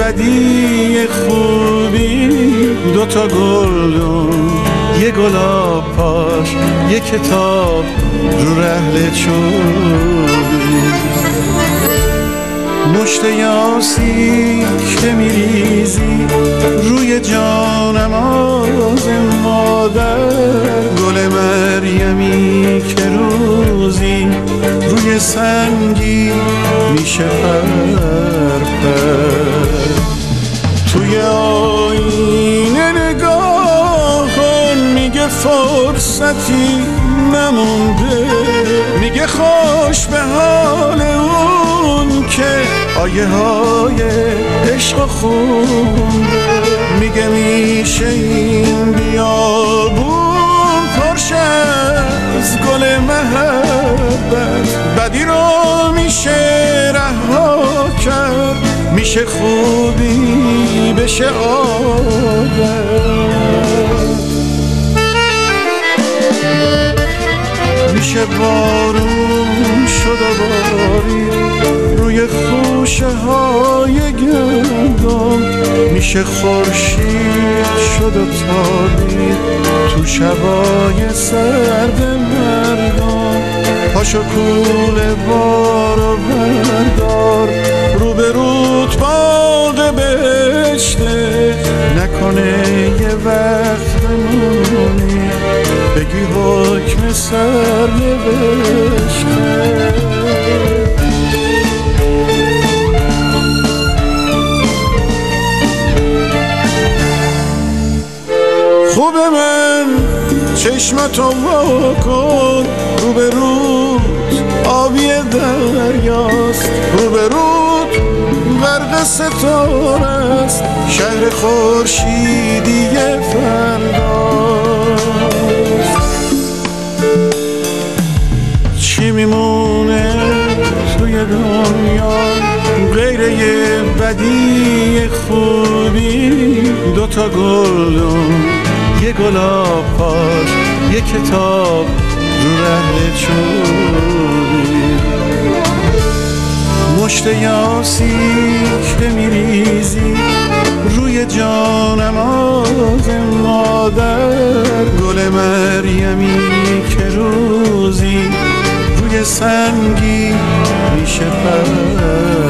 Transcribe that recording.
بدی خوبی دوتا گلدون، یه گلاب پاش، یه کتاب رو رحل چوبی. مشت یاسی که میریزی روی جانم آز مادر، گل مریمی که روزی روی سنگی میشه پر. توی آینه نگاه کن، میگه فرصتی نمونده، میگه خوش به حال اون که آیه های عشق خونده، میگه میشه این بیابون پرش از گل محبت، بدی رو میشه رها کرد، میشه خوبی بشه عادت، میشه بارون شد و باری روی خوشه های گندم، میشه خورشید شد و تابید تو شبای سرد مردم. پاشو کوله بارو بردار، رو به رود باغ بهشته، نکنه یه وقت بمونی بگی حکم سر نوشته. خوب من چشمتو وا کن، رو به رود آبی دریاست، رو به رود غرق ستاره است، شهر خورشیدی فرداست. چی میمونه توی دنیا غیر یه بدی خوبی دوتا گلدون، یه گلاب پاش، یه کتاب رو رحل چوبی. مشت یاسی که میریزی روی جانم آز مادر، گل مریمی که روزی روی سنگی میشه پر.